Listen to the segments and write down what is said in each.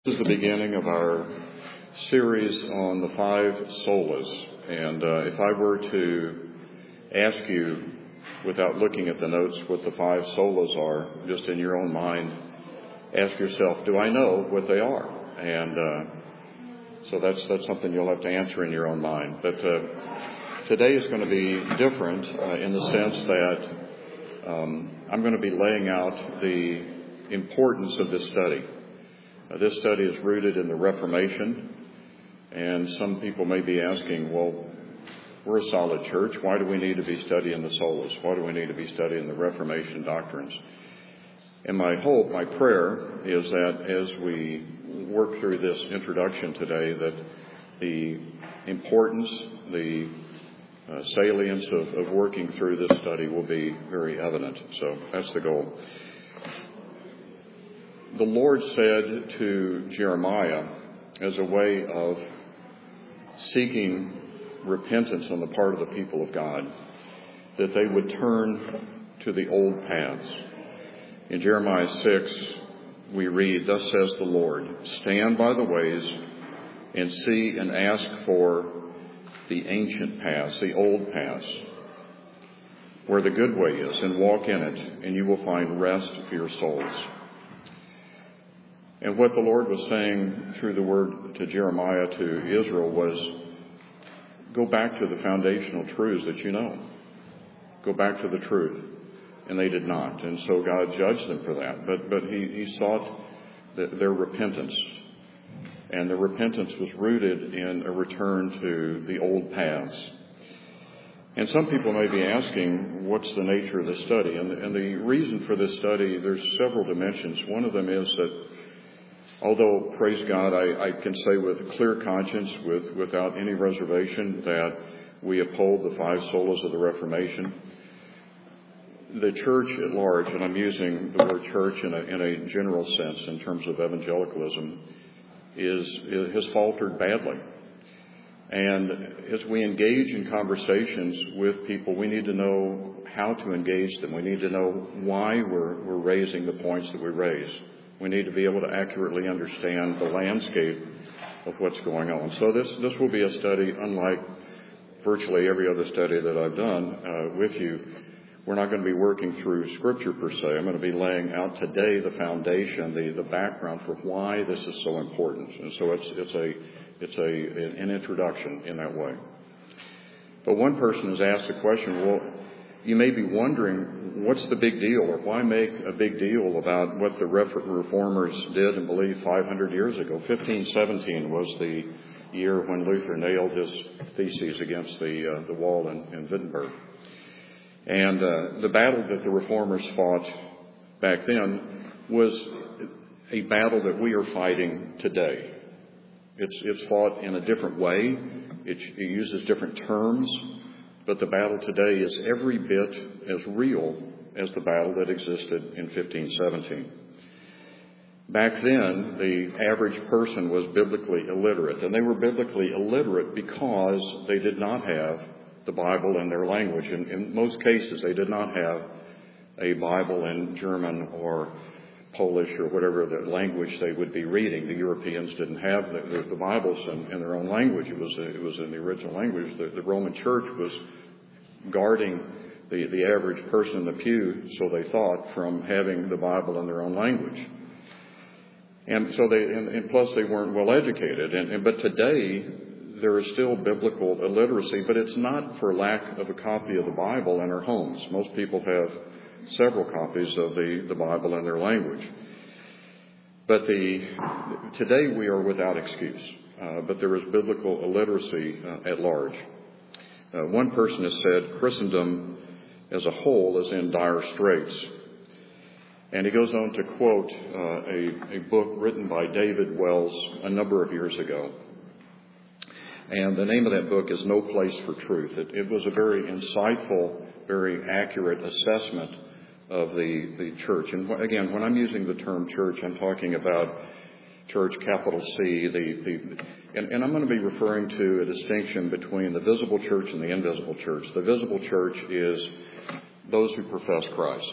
This is the beginning of our series on the five solas. And if I were to ask you, without looking at the notes, what the five solas are, just in your own mind, ask yourself, do I know what they are? And so that's something you'll have to answer in your own mind. But today is going to be different in the sense that I'm going to be laying out the importance of this study. This study is rooted in the Reformation, and some people may be asking, well, we're a solid church. Why do we need to be studying the solas? Why do we need to be studying the Reformation doctrines? And my hope, my prayer, is that as we work through this introduction today, that the importance, the salience of working through this study will be very evident. So that's the goal. The Lord said to Jeremiah, as a way of seeking repentance on the part of the people of God, that they would turn to the old paths. In Jeremiah 6, we read, "Thus says the Lord, stand by the ways and see and ask for the ancient paths, the old paths, where the good way is, and walk in it, and you will find rest for your souls." And what the Lord was saying through the word to Jeremiah, to Israel, was go back to the foundational truths that you know. Go back to the truth. And they did not. And so God judged them for that. But he sought their repentance. And the repentance was rooted in a return to the old paths. And some people may be asking, what's the nature of this study? And the reason for this study, there's several dimensions. One of them is that although, praise God, I can say with a clear conscience, without any reservation, that we uphold the five solas of the Reformation, the church at large, and I'm using the word church in a general sense in terms of evangelicalism, has faltered badly. And as we engage in conversations with people, we need to know how to engage them. We need to know why we're raising the points that we raise. We need to be able to accurately understand the landscape of what's going on. So this will be a study unlike virtually every other study that I've done with you. We're not going to be working through Scripture per se. I'm going to be laying out today the foundation, the background for why this is so important. And so it's an introduction in that way. But one person has asked the question, well, you may be wondering, what's the big deal, or why make a big deal about what the reformers did and believed 500 years ago? 1517 was the year when Luther nailed his theses against the wall in Wittenberg. And the battle that the reformers fought back then was a battle that we are fighting today. It's fought in a different way. It uses different terms. But the battle today is every bit as real as the battle that existed in 1517. Back then, the average person was biblically illiterate. And they were biblically illiterate because they did not have the Bible in their language. In most cases, they did not have a Bible in German or Polish or whatever the language they would be reading. The Europeans didn't have the Bibles in their own language. It was in the original language. The Roman Church was guarding the average person in the pew, so they thought, from having the Bible in their own language. And so and plus they weren't well educated. But today there is still biblical illiteracy, but it's not for lack of a copy of the Bible in our homes. Most people have several copies of the Bible in their language. But today we are without excuse. But there is biblical illiteracy at large. One person has said Christendom as a whole is in dire straits. And he goes on to quote a book written by David Wells a number of years ago. And the name of that book is No Place for Truth. It was a very insightful, very accurate assessment of the church. And again, when I'm using the term church, I'm talking about church, capital C, and I'm going to be referring to a distinction between the visible church and the invisible church. The visible church is those who profess Christ.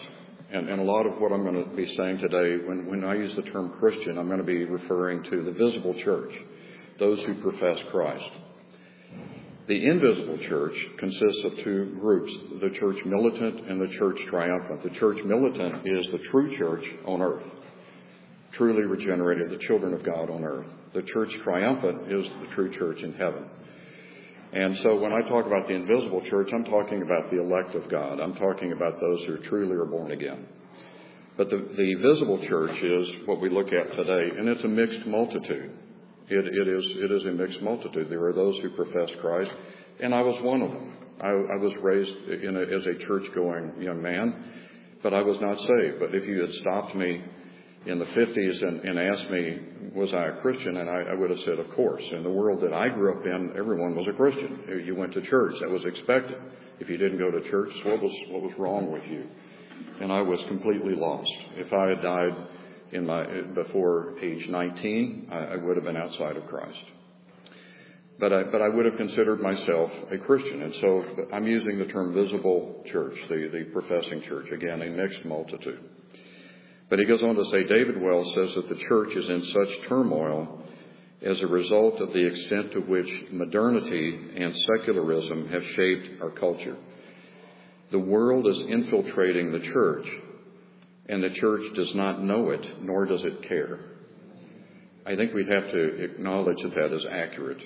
And a lot of what I'm going to be saying today, when I use the term Christian, I'm going to be referring to the visible church, those who profess Christ. The invisible church consists of two groups, the church militant and the church triumphant. The church militant is the true church on earth, truly regenerated, the children of God on earth. The church triumphant is the true church in heaven. And so when I talk about the invisible church, I'm talking about the elect of God. I'm talking about those who truly are born again. But the visible church is what we look at today, and it's a mixed multitude. It is a mixed multitude. There are those who profess Christ, and I was one of them. I was raised as a church-going young man, but I was not saved. But if you had stopped me in the 50s and asked me, was I a Christian? And I would have said, of course. In the world that I grew up in, everyone was a Christian. You went to church. That was expected. If you didn't go to church, what was wrong with you? And I was completely lost. If I had died before age 19, I would have been outside of Christ. But I would have considered myself a Christian. And so I'm using the term visible church, the professing church. Again, a mixed multitude. But he goes on to say, David Wells says that the church is in such turmoil as a result of the extent to which modernity and secularism have shaped our culture. The world is infiltrating the church, and the church does not know it, nor does it care. I think we'd have to acknowledge that is accurate.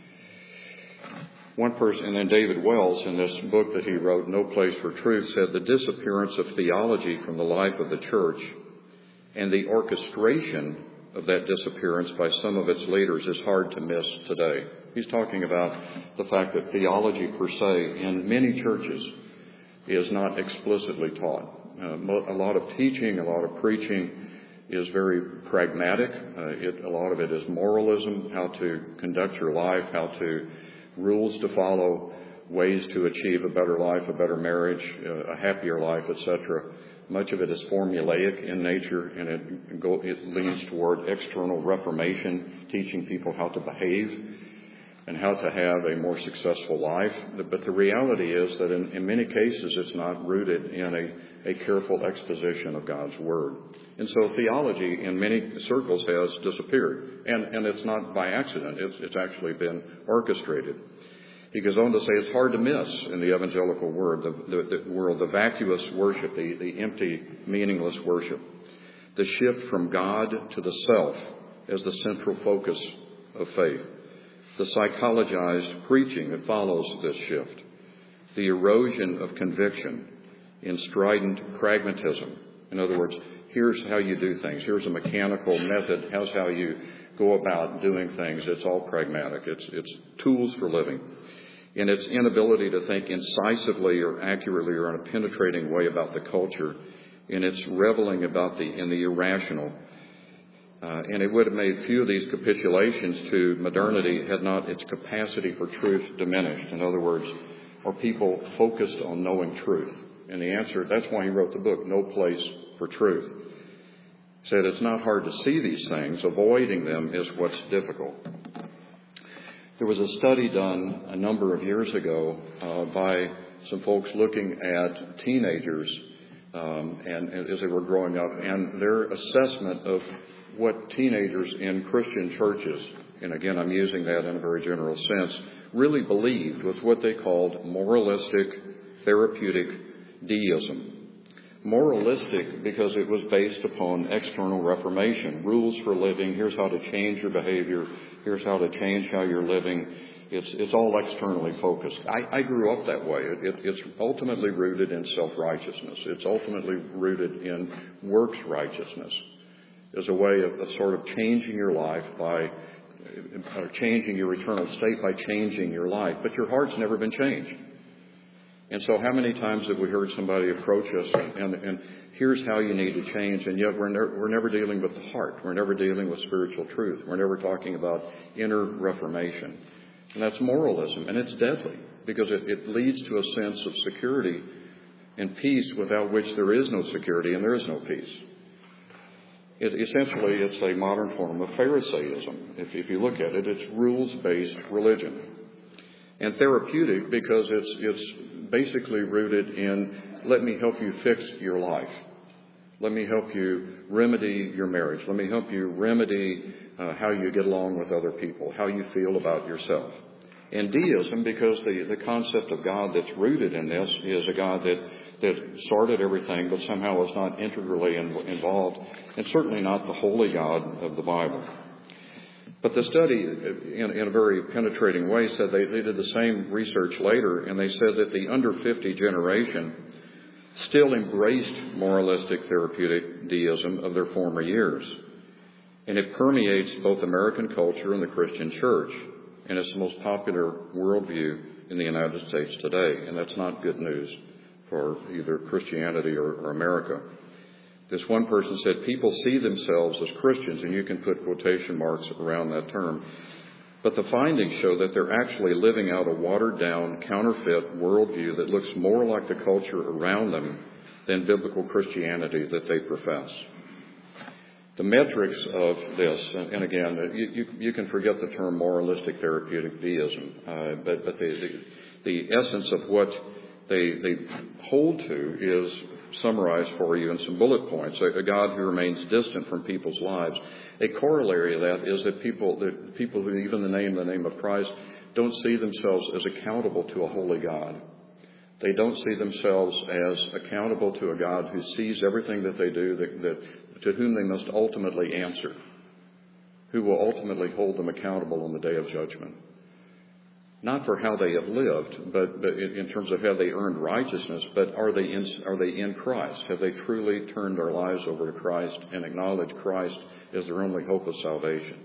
One person, and then David Wells, in this book that he wrote, No Place for Truth, said the disappearance of theology from the life of the church and the orchestration of that disappearance by some of its leaders is hard to miss today. He's talking about the fact that theology per se in many churches is not explicitly taught. A lot of teaching, a lot of preaching is very pragmatic. A lot of it is moralism, how to conduct your life, rules to follow, ways to achieve a better life, a better marriage, a happier life, etc. Much of it is formulaic in nature, and it leans toward external reformation, teaching people how to behave and how to have a more successful life. But the reality is that in many cases it's not rooted in a careful exposition of God's Word. And so theology in many circles has disappeared. And it's not by accident. It's actually been orchestrated. He goes on to say it's hard to miss in the evangelical world, the vacuous worship, the empty, meaningless worship, the shift from God to the self as the central focus of faith, the psychologized preaching that follows this shift, the erosion of conviction in strident pragmatism. In other words, here's how you do things. Here's a mechanical method. Here's how you go about doing things. It's all pragmatic. It's tools for living. In its inability to think incisively or accurately or in a penetrating way about the culture, in its reveling in the irrational. And it would have made few of these capitulations to modernity had not its capacity for truth diminished. In other words, are people focused on knowing truth? And the answer, that's why he wrote the book, No Place for Truth. He said it's not hard to see these things. Avoiding them is what's difficult. There was a study done a number of years ago by some folks looking at teenagers and as they were growing up, and their assessment of what teenagers in Christian churches, and again I'm using that in a very general sense, really believed was what they called moralistic, therapeutic deism. Moralistic because it was based upon external reformation, rules for living. Here's how to change your behavior. Here's how to change how you're living. It's all externally focused. I grew up that way. It's ultimately rooted in self-righteousness. It's ultimately rooted in works righteousness as a way of sort of changing your life by changing your eternal state by changing your life. But your heart's never been changed. And so how many times have we heard somebody approach us and here's how you need to change, and yet we're never dealing with the heart. We're never dealing with spiritual truth. We're never talking about inner reformation. And that's moralism, and it's deadly because it leads to a sense of security and peace without which there is no security and there is no peace. Essentially, it's a modern form of Pharisaism. If you look at it, it's rules-based religion. And therapeutic because it's basically rooted in, let me help you fix your life. Let me help you remedy your marriage. Let me help you remedy how you get along with other people, how you feel about yourself. And deism, because the concept of God that's rooted in this is a God that started everything but somehow is not integrally involved, and certainly not the holy God of the Bible. But the study, in a very penetrating way, said they did the same research later, and they said that the under 50 generation still embraced moralistic therapeutic deism of their former years. And it permeates both American culture and the Christian church. And it's the most popular worldview in the United States today. And that's not good news for either Christianity or America. This one person said, people see themselves as Christians, and you can put quotation marks around that term. But the findings show that they're actually living out a watered-down, counterfeit worldview that looks more like the culture around them than biblical Christianity that they profess. The metrics of this, and again, you can forget the term moralistic therapeutic deism, but the essence of what they hold to is summarized for you in some bullet points. A God who remains distant from people's lives. A corollary of that is that people who even name the name of Christ don't see themselves as accountable to a holy God. They don't see themselves as accountable to a God who sees everything that they do, to whom they must ultimately answer, who will ultimately hold them accountable on the day of judgment. Not for how they have lived, but in terms of how they earned righteousness, but are they in Christ? Have they truly turned their lives over to Christ and acknowledged Christ as their only hope of salvation?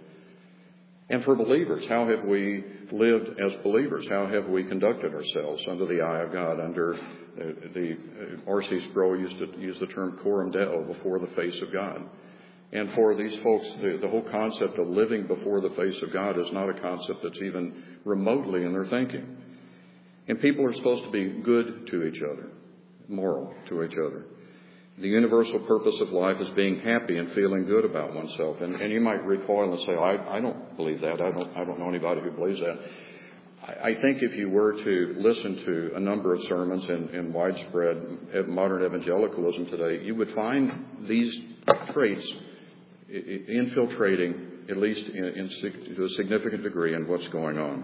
And for believers, how have we lived as believers? How have we conducted ourselves under the eye of God, under the R.C. Sproul used to use the term coram deo, before the face of God. And for these folks, the whole concept of living before the face of God is not a concept that's even remotely in their thinking. And people are supposed to be good to each other, moral to each other. The universal purpose of life is being happy and feeling good about oneself. And you might recoil and say, I don't believe that. I don't know anybody who believes that. I think if you were to listen to a number of sermons in widespread modern evangelicalism today, you would find these traits infiltrating, at least to a significant degree, in what's going on.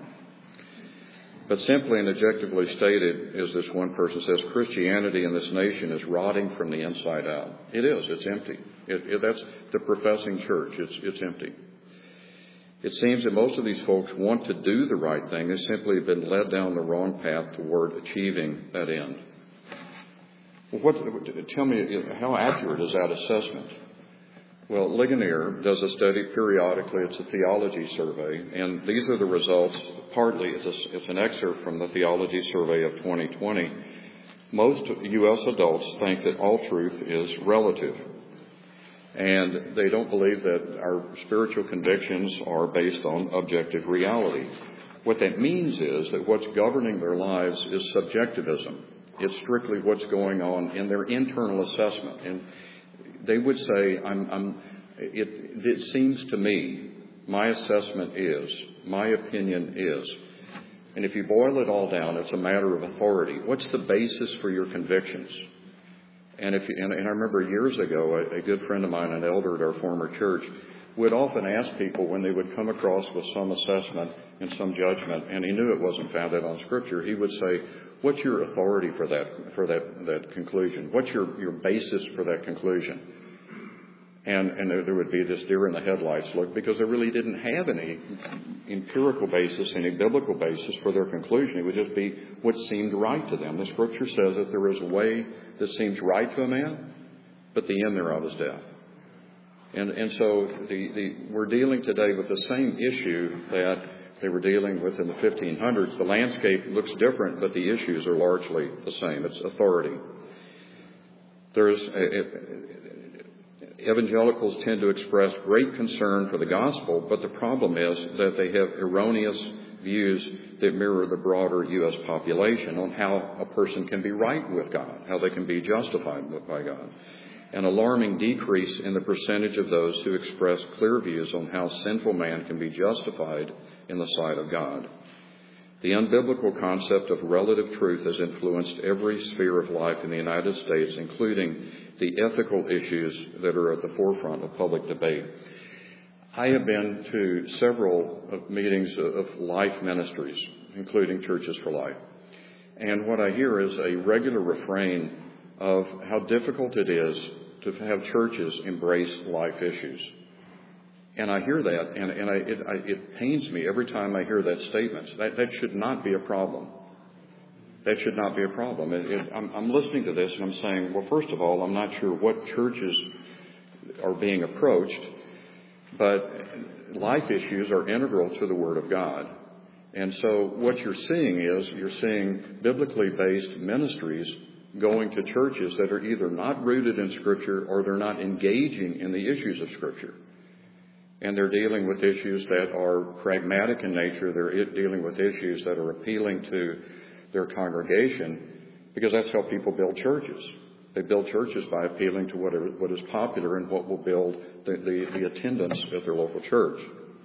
But simply and objectively stated, as this one person says, Christianity in this nation is rotting from the inside out. It is. It's empty. That's the professing church. It's empty. It seems that most of these folks want to do the right thing. They simply have been led down the wrong path toward achieving that end. Well, tell me, how accurate is that assessment? Well, Ligonier does a study periodically. It's a theology survey, and these are the results. Partly, it's an excerpt from the theology survey of 2020. Most U.S. adults think that all truth is relative, and they don't believe that our spiritual convictions are based on objective reality. What that means is that what's governing their lives is subjectivism. It's strictly what's going on in their internal assessment. And they would say, it seems to me, my assessment is, my opinion is. And if you boil it all down, it's a matter of authority. What's the basis for your convictions? And I remember years ago, a good friend of mine, an elder at our former church, would often ask people when they would come across with some assessment and some judgment, and he knew it wasn't founded on Scripture, he would say, what's your authority for that conclusion? What's your basis for that conclusion? And there would be this deer in the headlights look, because they really didn't have any empirical basis, any biblical basis for their conclusion. It would just be what seemed right to them. The Scripture says that there is a way that seems right to a man, but the end thereof is death. And so we're dealing today with the same issue that they were dealing with in the 1500s. The landscape looks different, but the issues are largely the same. It's authority. Evangelicals tend to express great concern for the gospel, but the problem is that they have erroneous views that mirror the broader U.S. population on how a person can be right with God, how they can be justified by God. An alarming decrease in the percentage of those who express clear views on how sinful man can be justified in the sight of God. The unbiblical concept of relative truth has influenced every sphere of life in the United States, including the ethical issues that are at the forefront of public debate. I have been to several meetings of life ministries, including Churches for Life. And what I hear is a regular refrain of how difficult it is to have churches embrace life issues. And I hear that, and it pains me every time I hear that statement. That should not be a problem. That should not be a problem. I'm listening to this and I'm saying, well, first of all, I'm not sure what churches are being approached, but life issues are integral to the Word of God. And so what you're seeing biblically based ministries going to churches that are either not rooted in Scripture or they're not engaging in the issues of Scripture. And they're dealing with issues that are pragmatic in nature. They're dealing with issues that are appealing to their congregation, because that's how people build churches. They build churches by appealing to what is popular and what will build the attendance at their local church.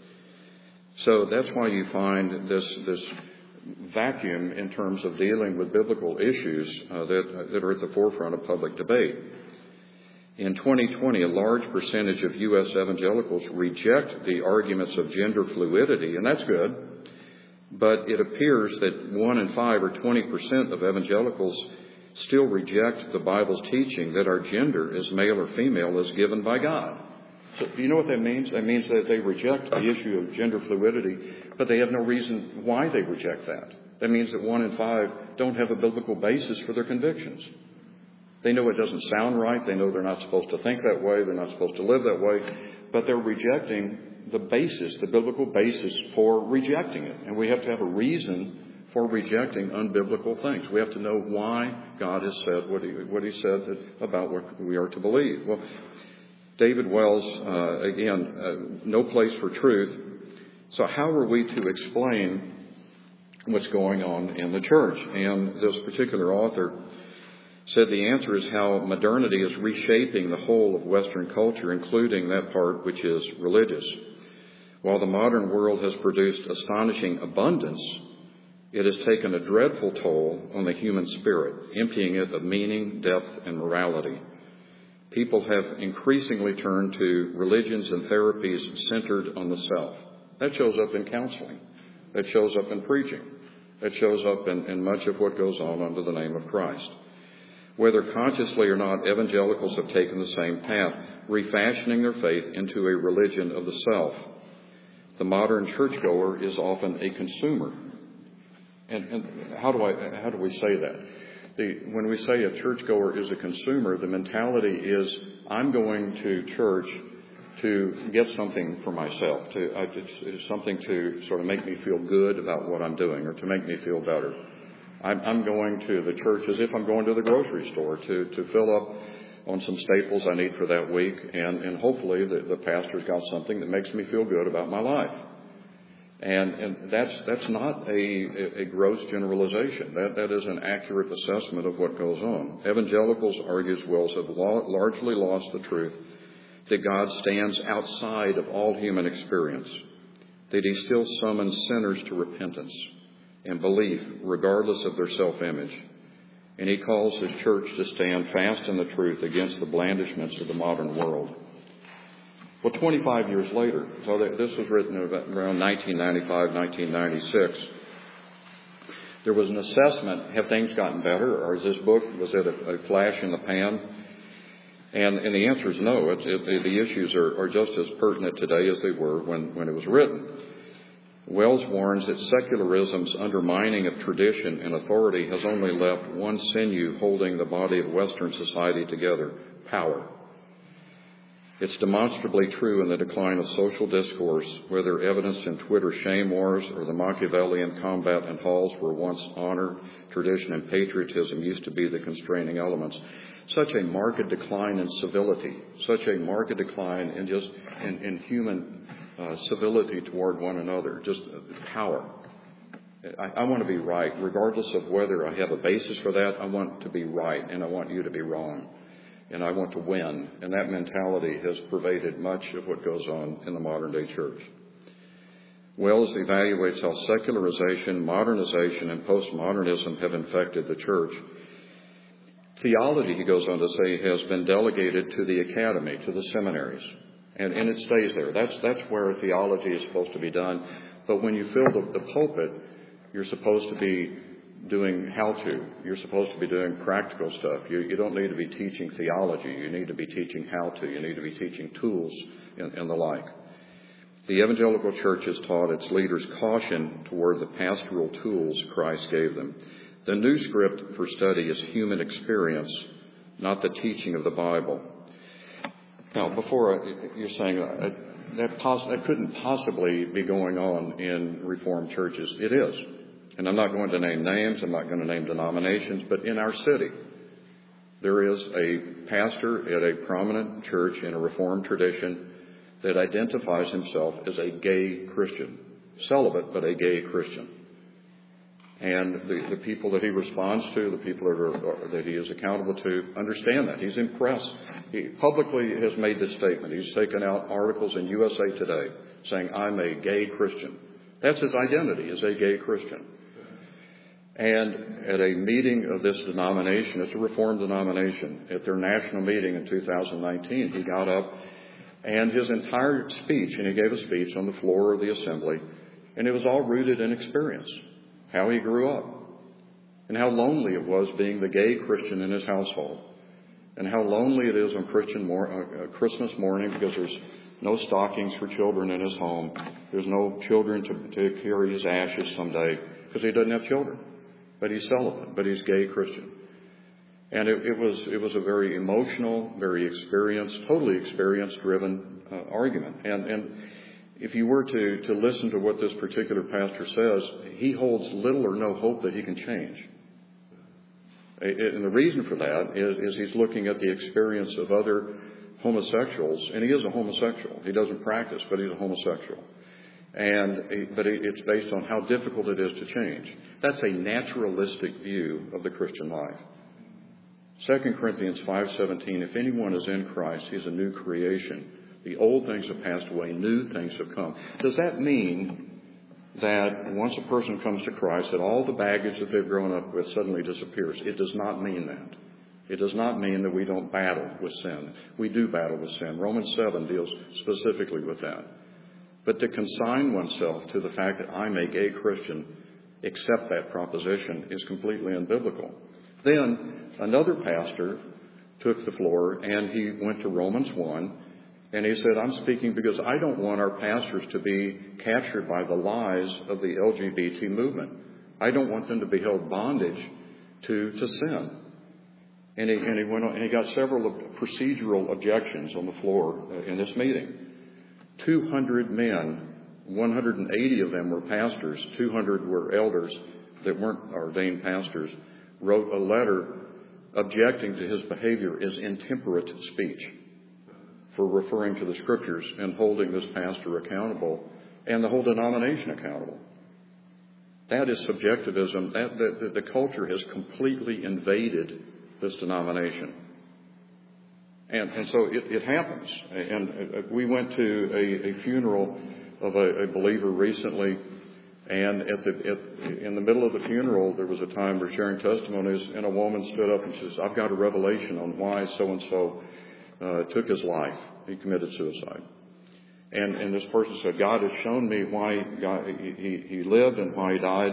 So that's why you find this vacuum in terms of dealing with biblical issues that are at the forefront of public debate. In 2020, a large percentage of U.S. evangelicals reject the arguments of gender fluidity, and that's good. But it appears that 1 in 5 or 20% of evangelicals still reject the Bible's teaching that our gender as male or female is given by God. So do you know what that means? That means that they reject the issue of gender fluidity, but they have no reason why they reject that. That means that 1 in 5 don't have a biblical basis for their convictions. They know it doesn't sound right. They know they're not supposed to think that way. They're not supposed to live that way. But they're rejecting the basis, the biblical basis for rejecting it. And we have to have a reason for rejecting unbiblical things. We have to know why God has said what he said about what we are to believe. Well, David Wells, no place for truth. So how are we to explain what's going on in the church? And this particular author said the answer is how modernity is reshaping the whole of Western culture, including that part which is religious. While the modern world has produced astonishing abundance, it has taken a dreadful toll on the human spirit, emptying it of meaning, depth, and morality. People have increasingly turned to religions and therapies centered on the self. That shows up in counseling. That shows up in preaching. That shows up in much of what goes on under the name of Christ. Whether consciously or not, evangelicals have taken the same path, refashioning their faith into a religion of the self. The modern churchgoer is often a consumer. And how do we say that? When we say a churchgoer is a consumer, the mentality is, I'm going to church to get something for myself, something to sort of make me feel good about what I'm doing or to make me feel better. I'm going to the church as if I'm going to the grocery store to fill up on some staples I need for that week, and hopefully the pastor's got something that makes me feel good about my life. And that's not a gross generalization. That is an accurate assessment of what goes on. Evangelicals, argues Wells, have largely lost the truth that God stands outside of all human experience, that he still summons sinners to repentance and belief regardless of their self-image. And he calls his church to stand fast in the truth against the blandishments of the modern world. Well, 25 years later, so this was written around 1995, 1996, there was an assessment, have things gotten better, or is this book, was it a flash in the pan? And the answer is no. The issues are just as pertinent today as they were when it was written. Wells warns that secularism's undermining of tradition and authority has only left one sinew holding the body of Western society together: power. It's demonstrably true in the decline of social discourse, whether evidenced in Twitter shame wars or the Machiavellian combat in halls where once honor, tradition, and patriotism used to be the constraining elements. Such a marked decline in civility, such a marked decline in human civility toward one another, just power. I want to be right, regardless of whether I have a basis for that. I want to be right, and I want you to be wrong, and I want to win. And that mentality has pervaded much of what goes on in the modern day church. Wells evaluates how secularization, modernization, and postmodernism have infected the church. Theology, he goes on to say, has been delegated to the academy, to the seminaries, and it stays there. That's where theology is supposed to be done. But when you fill the pulpit, you're supposed to be doing how-to. You're supposed to be doing practical stuff. You don't need to be teaching theology. You need to be teaching how-to. You need to be teaching tools and the like. The evangelical church has taught its leaders caution toward the pastoral tools Christ gave them. The new script for study is human experience, not the teaching of the Bible. Now, before you're saying that couldn't possibly be going on in Reformed churches. It is. And I'm not going to name names. I'm not going to name denominations. But in our city, there is a pastor at a prominent church in a Reformed tradition that identifies himself as a gay Christian. Celibate, but a gay Christian. And the people that he responds to, the people that he is accountable to, understand that. He's impressed. He publicly has made this statement. He's taken out articles in USA Today saying, I'm a gay Christian. That's his identity, as a gay Christian. And at a meeting of this denomination, it's a Reformed denomination, at their national meeting in 2019, he got up and his entire speech, and he gave a speech on the floor of the assembly, and it was all rooted in experience. How he grew up, and how lonely it was being the gay Christian in his household, and how lonely it is on Christmas morning because there's no stockings for children in his home. There's no children to carry his ashes someday because he doesn't have children. But he's celibate, but he's gay Christian. And it was a very emotional, very experienced, totally experience-driven argument. And if you were to listen to what this particular pastor says, he holds little or no hope that he can change. And the reason for that is he's looking at the experience of other homosexuals, and he is a homosexual. He doesn't practice, but he's a homosexual. But it's based on how difficult it is to change. That's a naturalistic view of the Christian life. 2 Corinthians 5:17, if anyone is in Christ, he's a new creation. The old things have passed away, new things have come. Does that mean that once a person comes to Christ, that all the baggage that they've grown up with suddenly disappears? It does not mean that. It does not mean that we don't battle with sin. We do battle with sin. Romans 7 deals specifically with that. But to consign oneself to the fact that I'm a gay Christian, accept that proposition, is completely unbiblical. Then another pastor took the floor and he went to Romans 1 and he said, I'm speaking because I don't want our pastors to be captured by the lies of the LGBT movement. I don't want them to be held bondage to sin. And he went on, and he got several procedural objections on the floor in this meeting. 200 men, 180 of them were pastors, 200 were elders that weren't ordained pastors, wrote a letter objecting to his behavior as intemperate speech for referring to the scriptures and holding this pastor accountable and the whole denomination accountable. That is subjectivism. The culture has completely invaded this denomination. And so it happens. And we went to a funeral of a believer recently, and in the middle of the funeral, there was a time we're sharing testimonies, and a woman stood up and says, I've got a revelation on why so-and-so took his life. He committed suicide. And this person said, God has shown me why he lived and why he died.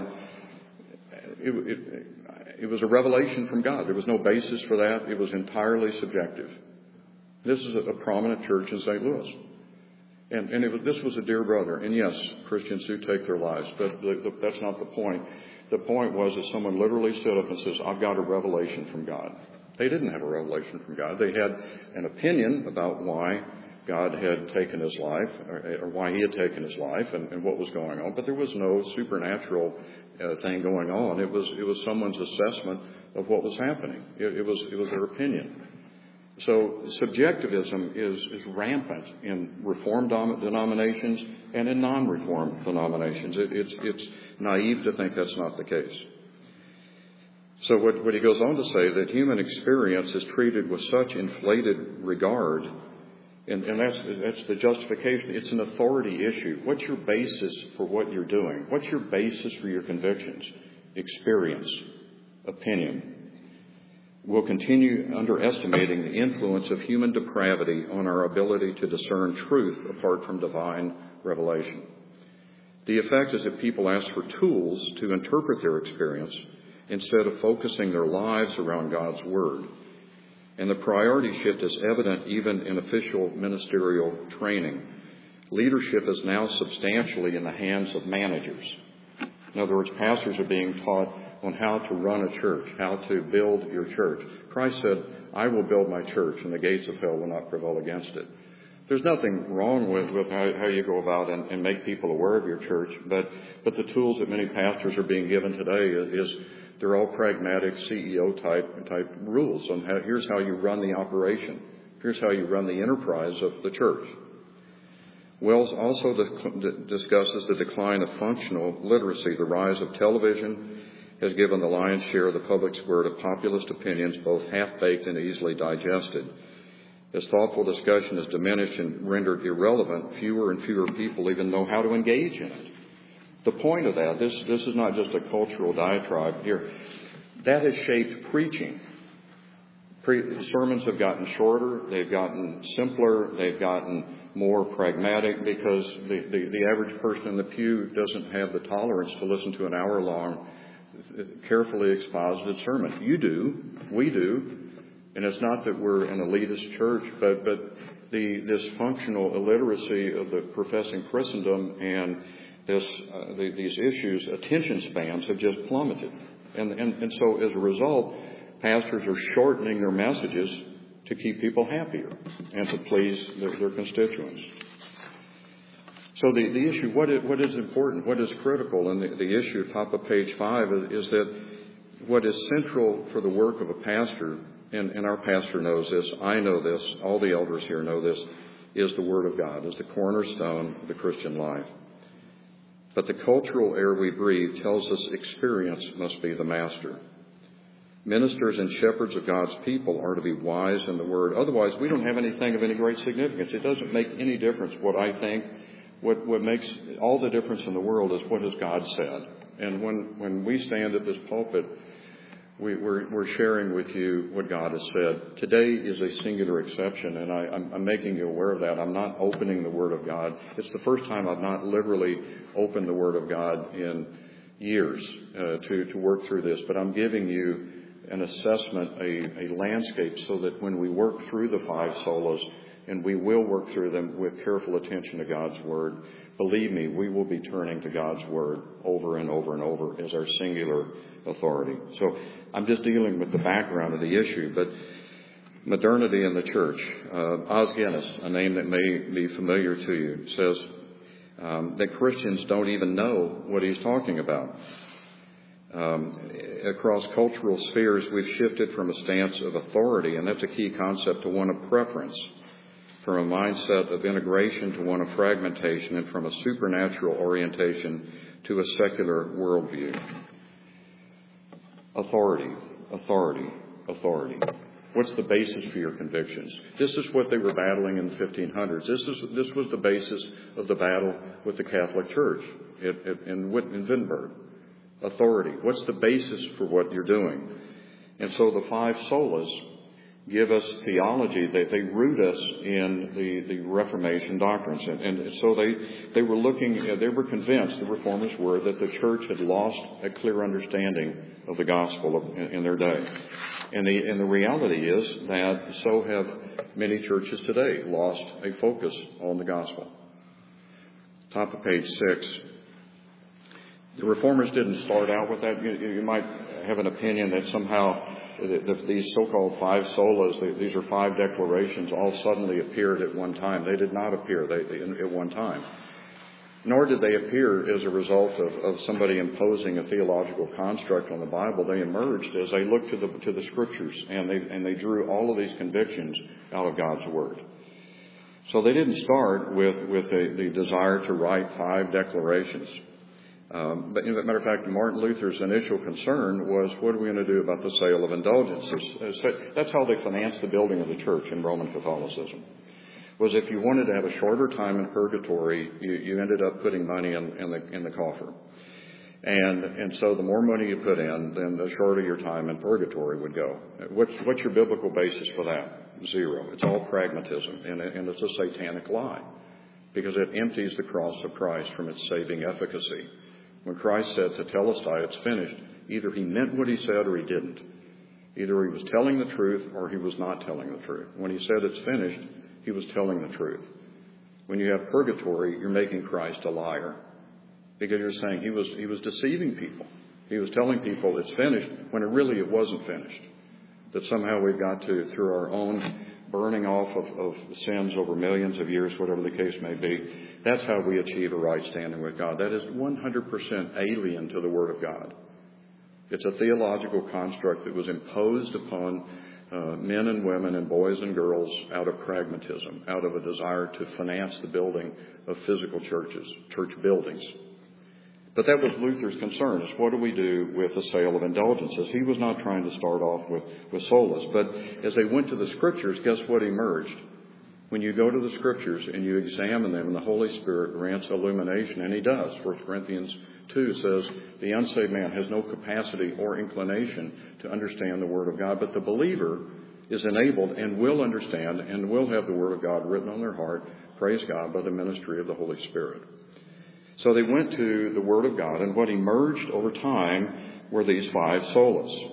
It was a revelation from God. There was no basis for that. It was entirely subjective. This is a prominent church in St. Louis. And this was a dear brother. And yes, Christians do take their lives, but that's not the point. The point was that someone literally stood up and says, I've got a revelation from God. They didn't have a revelation from God. They had an opinion about why God had taken his life, or why he had taken his life and what was going on. But there was no supernatural thing going on. It was someone's assessment of what was happening. It was their opinion. So subjectivism is rampant in Reformed denominations and in non-Reformed denominations. It's naive to think that's not the case. So what he goes on to say, that human experience is treated with such inflated regard And that's the justification. It's an authority issue. What's your basis for what you're doing? What's your basis for your convictions? Experience, opinion. We'll continue underestimating the influence of human depravity on our ability to discern truth apart from divine revelation. The effect is that people ask for tools to interpret their experience instead of focusing their lives around God's Word. And the priority shift is evident even in official ministerial training. Leadership is now substantially in the hands of managers. In other words, pastors are being taught on how to run a church, how to build your church. Christ said, I will build my church, and the gates of hell will not prevail against it. There's nothing wrong with how you go about and make people aware of your church, but the tools that many pastors are being given today is they're all pragmatic CEO type rules on here's how you run the operation. Here's how you run the enterprise of the church. Wells also discusses the decline of functional literacy. The rise of television has given the lion's share of the public's word of populist opinions, both half-baked and easily digested. As thoughtful discussion is diminished and rendered irrelevant, fewer and fewer people even know how to engage in it. The point of that, this is not just a cultural diatribe here, that has shaped preaching. Sermons have gotten shorter, they've gotten simpler, they've gotten more pragmatic because the average person in the pew doesn't have the tolerance to listen to an hour-long, carefully exposited sermon. You do, we do. And it's not that we're an elitist church, but this functional illiteracy of the professing Christendom and these issues, attention spans have just plummeted. And so as a result, pastors are shortening their messages to keep people happier and to please their constituents. So the issue, what is important, what is critical, and the issue, top of page 5, is that what is central for the work of a pastor, and our pastor knows this, I know this, all the elders here know this, is the Word of God, is the cornerstone of the Christian life. But the cultural air we breathe tells us experience must be the master. Ministers and shepherds of God's people are to be wise in the Word. Otherwise, we don't have anything of any great significance. It doesn't make any difference what I think. What makes all the difference in the world is what has God said. And when we stand at this pulpit, we're sharing with you what God has said. Today is a singular exception, and I'm making you aware of that. I'm not opening the Word of God. It's the first time I've not literally opened the Word of God in years to work through this. But I'm giving you an assessment, a landscape, so that when we work through the 5 solas, and we will work through them with careful attention to God's Word, believe me, we will be turning to God's Word over and over and over as our singular authority. So I'm just dealing with the background of the issue, but modernity in the church. Os Guinness, a name that may be familiar to you, says that Christians don't even know what he's talking about. Across cultural spheres, we've shifted from a stance of authority, and that's a key concept, to one of preference, from a mindset of integration to one of fragmentation, and from a supernatural orientation to a secular worldview. Authority, authority, authority. What's the basis for your convictions? This is what they were battling in the 1500s. This was the basis of the battle with the Catholic Church in Wittenberg. Authority. What's the basis for what you're doing? And so the 5 solas give us theology. They root us in the Reformation doctrines. And so they were convinced, the Reformers were, that the church had lost a clear understanding of the gospel in their day. And the reality is that so have many churches today lost a focus on the gospel. Top of page 6. The Reformers didn't start out with that. You might have an opinion that somehow these so-called 5 solas, these are 5 declarations, all suddenly appeared at one time. They did not appear at one time. Nor did they appear as a result of somebody imposing a theological construct on the Bible. They emerged as they looked to the Scriptures, and they drew all of these convictions out of God's Word. So they didn't start with the desire to write 5 declarations. But as a matter of fact, Martin Luther's initial concern was, what are we going to do about the sale of indulgences? That's how they financed the building of the church in Roman Catholicism. was if you wanted to have a shorter time in purgatory, you ended up putting money in the coffer. And so the more money you put in, then the shorter your time in purgatory would go. What's your biblical basis for that? Zero. It's all pragmatism, and it's a satanic lie, because it empties the cross of Christ from its saving efficacy. When Christ said to Telestai, it's finished, either he meant what he said or he didn't. Either he was telling the truth or he was not telling the truth. When he said it's finished, he was telling the truth. When you have purgatory, you're making Christ a liar, because you're saying he was deceiving people. He was telling people it's finished when it wasn't finished. That somehow we've got to, through our own burning off of sins over millions of years, whatever the case may be, that's how we achieve a right standing with God. That is 100% alien to the Word of God. It's a theological construct that was imposed upon men and women and boys and girls out of pragmatism, out of a desire to finance the building of physical churches, church buildings. But that was Luther's concern, is what do we do with the sale of indulgences? He was not trying to start off with solas. But as they went to the Scriptures, guess what emerged? When you go to the Scriptures and you examine them, and the Holy Spirit grants illumination, and He does. 1 Corinthians 2 says the unsaved man has no capacity or inclination to understand the Word of God, but the believer is enabled and will understand and will have the Word of God written on their heart, praise God, by the ministry of the Holy Spirit. So they went to the Word of God, and what emerged over time were these 5 solas.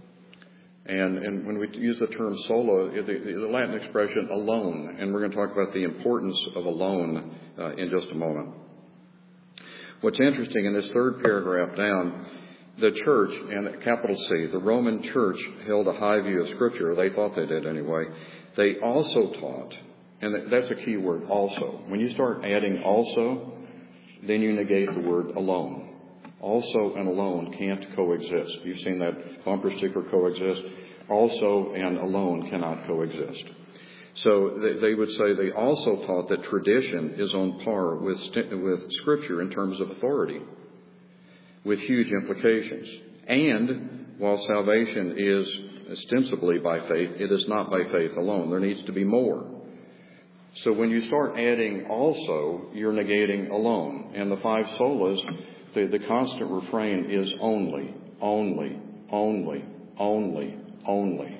And when we use the term sola, the Latin expression alone, and we're going to talk about the importance of alone in just a moment. What's interesting, in this third paragraph down, the church, and capital C, the Roman church held a high view of Scripture, or they thought they did anyway. They also taught, and that's a key word, also. When you start adding also, then you negate the word alone. Also and alone can't coexist. You've seen that bumper sticker, coexist. Also and alone cannot coexist. So they would say they also taught that tradition is on par with Scripture in terms of authority, with huge implications. And while salvation is ostensibly by faith, it is not by faith alone. There needs to be more. So when you start adding also, you're negating alone. And the 5 solas, the constant refrain is only, only, only, only, only.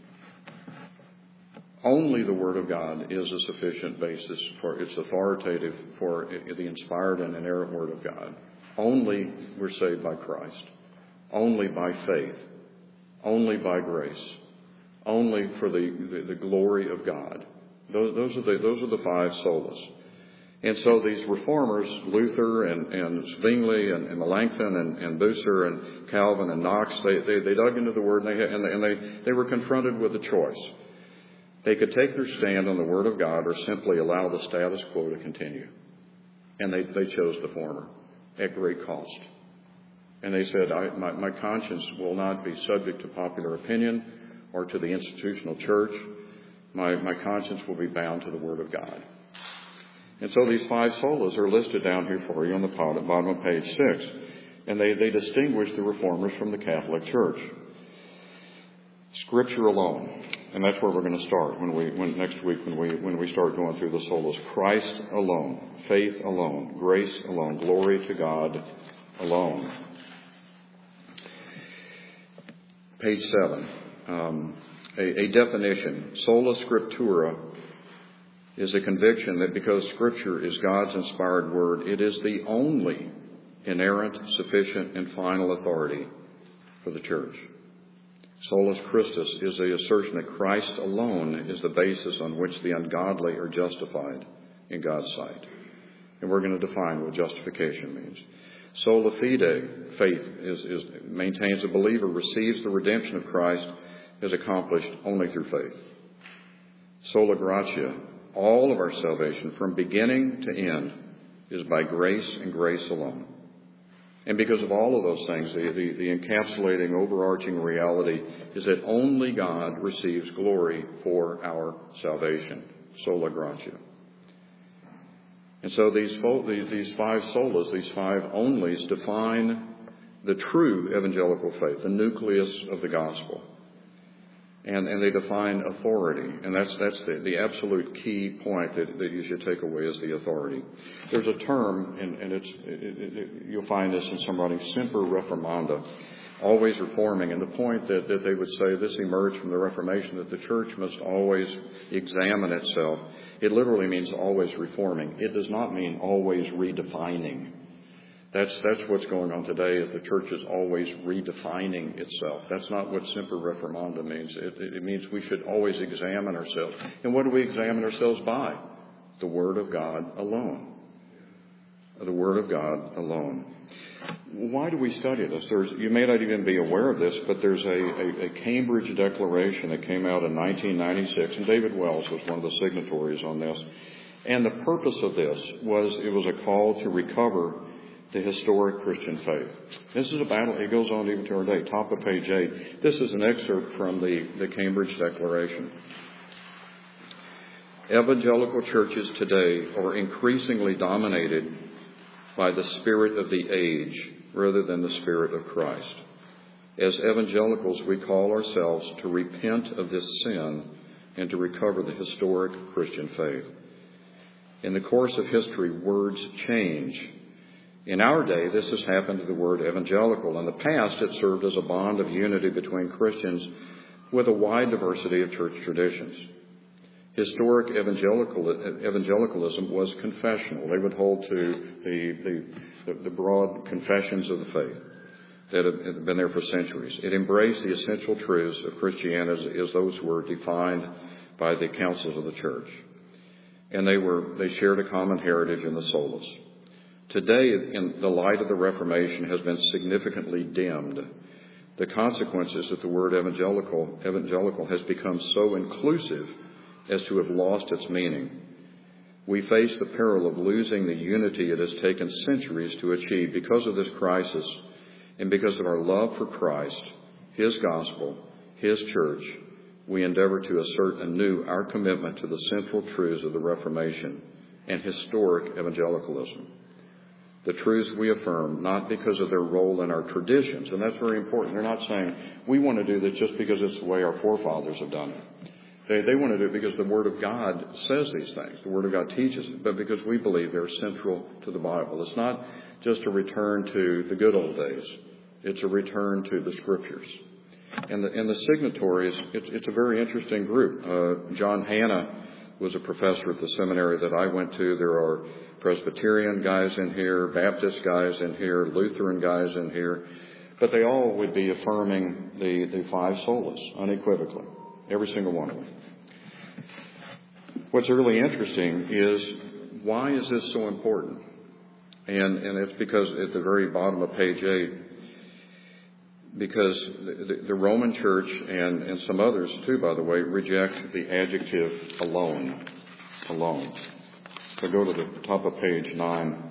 Only the Word of God is a sufficient basis for its authoritative, for the inspired and inerrant Word of God. Only we're saved by Christ. Only by faith. Only by grace. Only for the glory of God. Those are the 5 solas. And so these reformers, Luther and Zwingli and Melanchthon and Bucer and Calvin and Knox, they dug into the Word, and they were confronted with a choice. They could take their stand on the Word of God or simply allow the status quo to continue. And they chose the former at great cost. And they said, my conscience will not be subject to popular opinion or to the institutional church. My conscience will be bound to the Word of God. And so these 5 solas are listed down here for you on the bottom of page 6. And they distinguish the Reformers from the Catholic Church. Scripture alone. And that's where we're going to start next week when we start going through the solas. Christ alone. Faith alone. Grace alone. Glory to God alone. Page 7. A definition. Sola Scriptura is a conviction that because Scripture is God's inspired Word, it is the only inerrant, sufficient, and final authority for the church. Solus Christus is the assertion that Christ alone is the basis on which the ungodly are justified in God's sight. And we're going to define what justification means. Sola fide, faith, maintains a believer receives the redemption of Christ is accomplished only through faith. Sola gratia, all of our salvation from beginning to end is by grace and grace alone. And because of all of those things, the encapsulating, overarching reality is that only God receives glory for our salvation. Sola gratia. And so these 5 solas, these 5 onlys, define the true evangelical faith, the nucleus of the gospel. And they define authority, and that's the absolute key point that you should take away is the authority. There's a term, and you'll find this in some writings, semper reformanda, always reforming. And the point that they would say, this emerged from the Reformation, that the church must always examine itself. It literally means always reforming. It does not mean always redefining. That's what's going on today, is the church is always redefining itself. That's not what semper reformanda means. It means we should always examine ourselves. And what do we examine ourselves by? The Word of God alone. The Word of God alone. Why do we study this? You may not even be aware of this, but there's a Cambridge Declaration that came out in 1996, and David Wells was one of the signatories on this. And the purpose of this was, it was a call to recover the historic Christian faith. This is a battle. It goes on even to our day. Top of page 8. This is an excerpt from the Cambridge Declaration. Evangelical churches today are increasingly dominated by the spirit of the age rather than the spirit of Christ. As evangelicals, we call ourselves to repent of this sin and to recover the historic Christian faith. In the course of history, words change. In our day, this has happened to the word evangelical. In the past, it served as a bond of unity between Christians with a wide diversity of church traditions. Historic evangelicalism was confessional. They would hold to the broad confessions of the faith that have been there for centuries. It embraced the essential truths of Christianity as those were defined by the councils of the church. And they shared a common heritage in the solas. Today, in the light of the Reformation, has been significantly dimmed. The consequence is that the word evangelical has become so inclusive as to have lost its meaning. We face the peril of losing the unity it has taken centuries to achieve. Because of this crisis, and because of our love for Christ, His gospel, His church, we endeavor to assert anew our commitment to the central truths of the Reformation and historic evangelicalism. The truths we affirm, not because of their role in our traditions, and that's very important. They're not saying, we want to do this just because it's the way our forefathers have done it. They want to do it because the Word of God says these things. The Word of God teaches it, but because we believe they're central to the Bible. It's not just a return to the good old days. It's a return to the Scriptures. And the signatories, it's a very interesting group. John Hanna was a professor at the seminary that I went to. There are Presbyterian guys in here, Baptist guys in here, Lutheran guys in here. But they all would be affirming the five solas unequivocally. Every single one of them. What's really interesting is, why is this so important? And it's because at the very bottom of page 8, because the Roman Church and some others too, by the way, reject the adjective alone. Alone. So go to the top of page 9.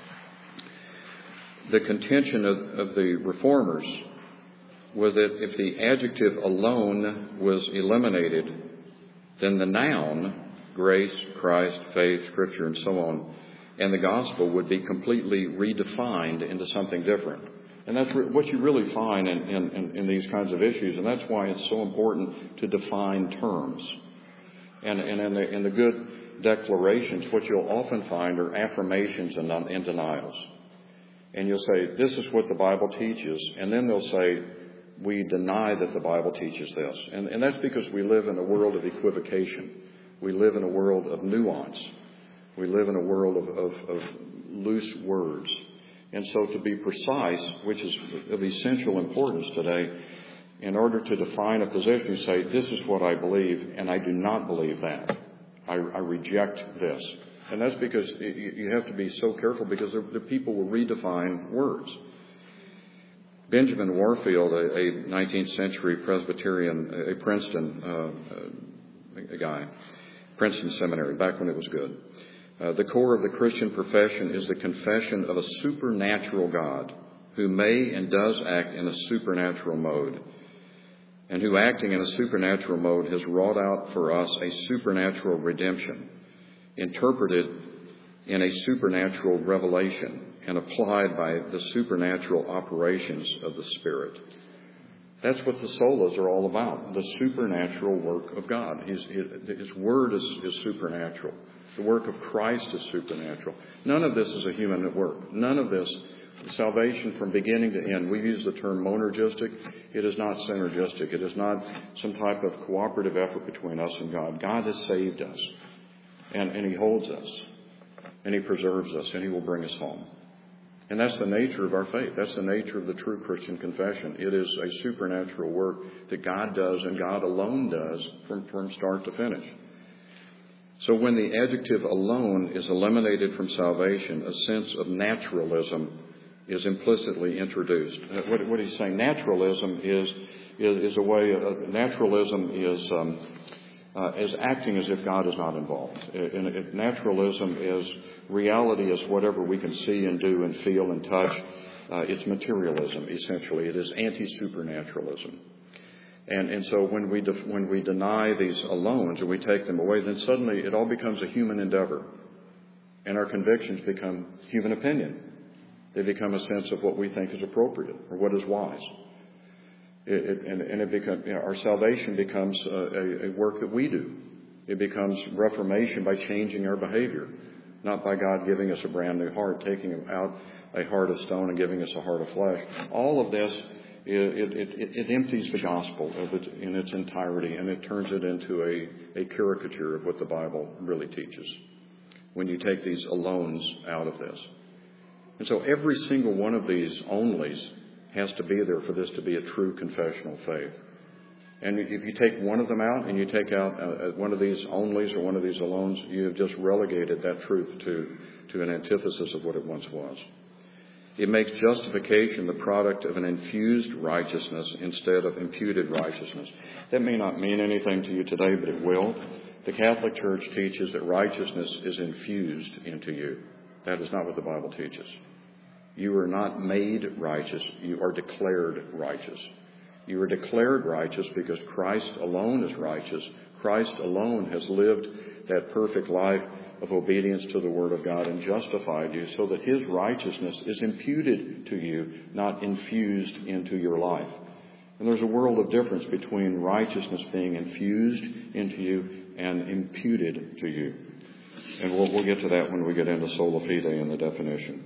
The contention of the Reformers was that if the adjective alone was eliminated, then the noun, grace, Christ, faith, Scripture, and so on, and the gospel would be completely redefined into something different. And that's what you really find in these kinds of issues, and that's why it's so important to define terms. And in the good declarations, what you'll often find are affirmations and denials. And you'll say, this is what the Bible teaches, and then they'll say, we deny that the Bible teaches this. And that's because we live in a world of equivocation. We live in a world of nuance. We live in a world of loose words. And so to be precise, which is of essential importance today, in order to define a position, you say, this is what I believe, and I do not believe that. I reject this. And that's because you have to be so careful, because the people will redefine words. Benjamin Warfield, a 19th century Presbyterian, a Princeton guy, Princeton Seminary, back when it was good. The core of the Christian profession is the confession of a supernatural God who may and does act in a supernatural mode, and who, acting in a supernatural mode, has wrought out for us a supernatural redemption, interpreted in a supernatural revelation, and applied by the supernatural operations of the Spirit. That's what the solas are all about, the supernatural work of God. His Word is supernatural. The work of Christ is supernatural. None of this is a human work. None of this, salvation from beginning to end. We use the term monergistic. It is not synergistic. It is not some type of cooperative effort between us and God. God has saved us, and He holds us, and He preserves us, and He will bring us home. And that's the nature of our faith. That's the nature of the true Christian confession. It is a supernatural work that God does, and God alone does from start to finish. So when the adjective alone is eliminated from salvation, a sense of naturalism is implicitly introduced. What he's saying, naturalism is a way of, naturalism is acting as if God is not involved. Naturalism is reality is whatever we can see and do and feel and touch. It's materialism, essentially. It is anti-supernaturalism. And so when we deny these alones and we take them away, then suddenly it all becomes a human endeavor. And our convictions become human opinion. They become a sense of what we think is appropriate or what is wise. Our salvation becomes a work that we do. It becomes reformation by changing our behavior, not by God giving us a brand new heart, taking out a heart of stone and giving us a heart of flesh. All of this, it empties the gospel in its entirety, and it turns it into a caricature of what the Bible really teaches when you take these alones out of this. And so every single one of these onlys has to be there for this to be a true confessional faith. And if you take one of them out and you take out one of these onlys or one of these alones, you have just relegated that truth to an antithesis of what it once was. It makes justification the product of an infused righteousness instead of imputed righteousness. That may not mean anything to you today, but it will. The Catholic Church teaches that righteousness is infused into you. That is not what the Bible teaches. You are not made righteous. You are declared righteous. You are declared righteous because Christ alone is righteous. Christ alone has lived that perfect life of obedience to the Word of God and justified you so that His righteousness is imputed to you, not infused into your life. And there's a world of difference between righteousness being infused into you and imputed to you. And we'll get to that when we get into sola fide and the definition.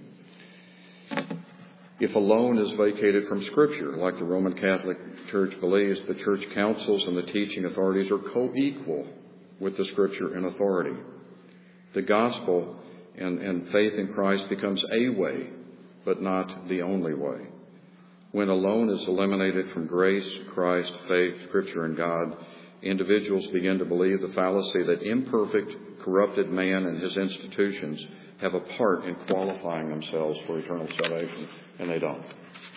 If alone is vacated from Scripture, like the Roman Catholic Church believes, the church councils and the teaching authorities are co-equal with the Scripture in authority. The gospel and faith in Christ becomes a way, but not the only way. When alone is eliminated from grace, Christ, faith, Scripture, and God, individuals begin to believe the fallacy that imperfect, corrupted man and his institutions have a part in qualifying themselves for eternal salvation, and they don't.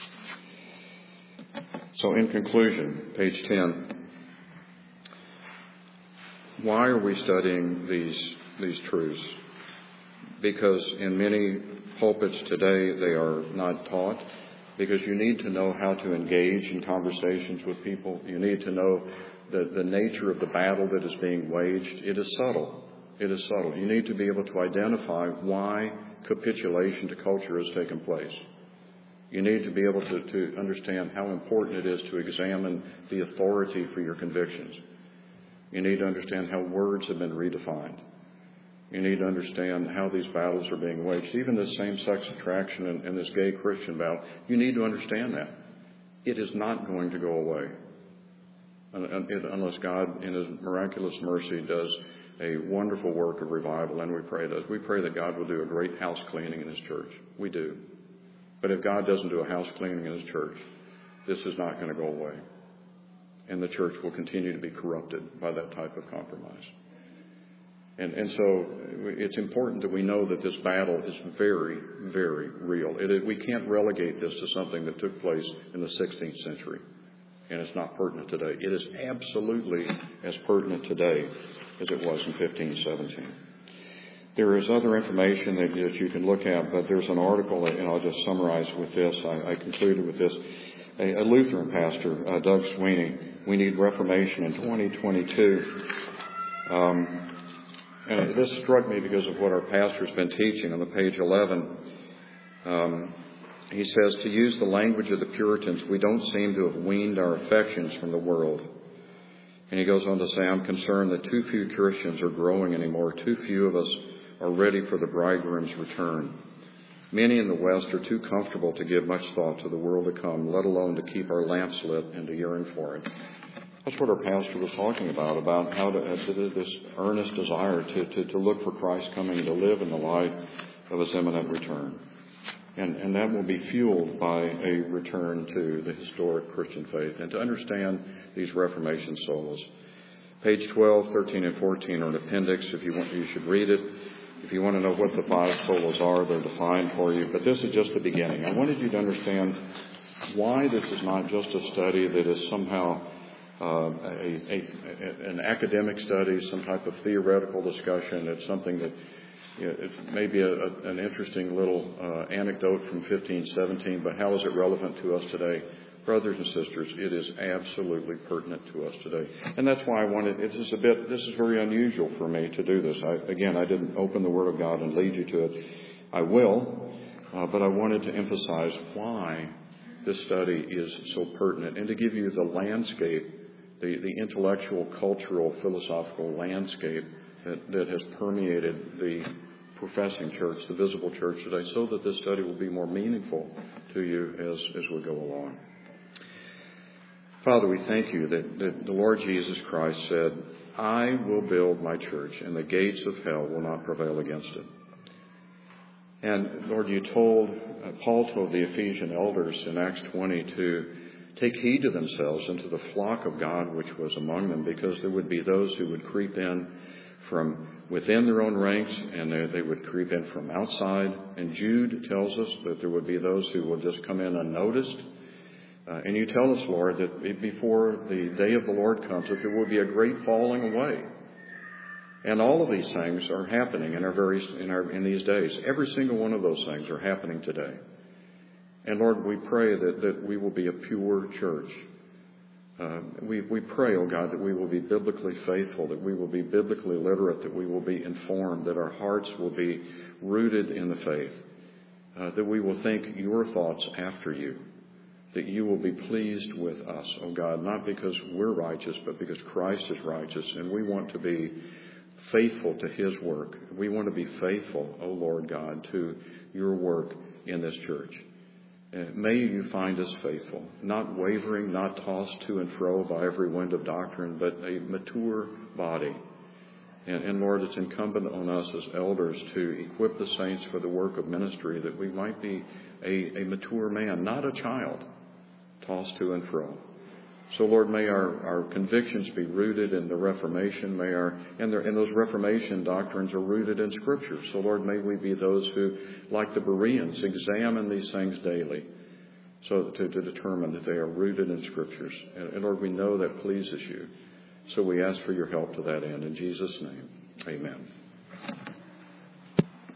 So in conclusion, page 10, why are we studying these truths? Because in many pulpits today they are not taught, because you need to know how to engage in conversations with people. You need to know the nature of the battle that is being waged. It is subtle. It is subtle. You need to be able to identify why capitulation to culture has taken place. You need to be able to understand how important it is to examine the authority for your convictions. You need to understand how words have been redefined. You need to understand how these battles are being waged. Even this same-sex attraction and this gay Christian battle, you need to understand that. It is not going to go away unless God, in His miraculous mercy, does a wonderful work of revival, and we pray that. We pray that God will do a great house cleaning in His church. We do. But if God doesn't do a house cleaning in His church, this is not going to go away. And the church will continue to be corrupted by that type of compromise. And so it's important that we know that this battle is very, very real. We can't relegate this to something that took place in the 16th century. And it's not pertinent today. It is absolutely as pertinent today as it was in 1517. There is other information that you can look at, but there's an article, and I'll just summarize with this. I concluded with this. A Lutheran pastor, Doug Sweeney, we need reformation in 2022. And this struck me because of what our pastor's been teaching on the page 11. he says, to use the language of the Puritans, we don't seem to have weaned our affections from the world. And he goes on to say, I'm concerned that too few Christians are growing anymore. Too few of us are ready for the bridegroom's return. Many in the West are too comfortable to give much thought to the world to come, let alone to keep our lamps lit and to yearn for it. That's what our pastor was talking about how to this earnest desire to look for Christ coming, to live in the light of his imminent return. And that will be fueled by a return to the historic Christian faith and to understand these Reformation solas. Page 12, 13, and 14 are an appendix. If you want, you should read it. If you want to know what the 5 solas are, they're defined for you. But this is just the beginning. I wanted you to understand why this is not just a study that is somehow an academic study, some type of theoretical discussion. It's something that it may be an interesting little anecdote from 1517, but how is it relevant to us today? Brothers and sisters, it is absolutely pertinent to us today. And that's why I wanted, this is very unusual for me to do this. I didn't open the Word of God and lead you to it. I will, but I wanted to emphasize why this study is so pertinent and to give you the landscape, the intellectual, cultural, philosophical landscape that has permeated the professing church, the visible church today, so that this study will be more meaningful to you as we go along. Father, we thank you that the Lord Jesus Christ said, I will build my church, and the gates of hell will not prevail against it. And Lord, Paul told the Ephesian elders in Acts 20 to take heed to themselves and to the flock of God which was among them, because there would be those who would creep in from within their own ranks, and they would creep in from outside. And Jude tells us that there would be those who will just come in unnoticed. And you tell us, Lord, that before the day of the Lord comes, that there will be a great falling away. And all of these things are happening in these days. Every single one of those things are happening today. And Lord, we pray that we will be a pure church. We pray, oh God, that we will be biblically faithful, that we will be biblically literate, that we will be informed, that our hearts will be rooted in the faith, that we will think your thoughts after you, that you will be pleased with us, oh God, not because we're righteous, but because Christ is righteous, and we want to be faithful to his work. We want to be faithful, oh Lord God, to your work in this church. May you find us faithful, not wavering, not tossed to and fro by every wind of doctrine, but a mature body. And Lord, it's incumbent on us as elders to equip the saints for the work of ministry, that we might be a mature man, not a child, tossed to and fro. So, Lord, may our convictions be rooted in the Reformation. And those Reformation doctrines are rooted in Scripture. So, Lord, may we be those who, like the Bereans, examine these things daily, so to determine that they are rooted in Scriptures. And Lord, we know that pleases you. So we ask for your help to that end. In Jesus' name, amen.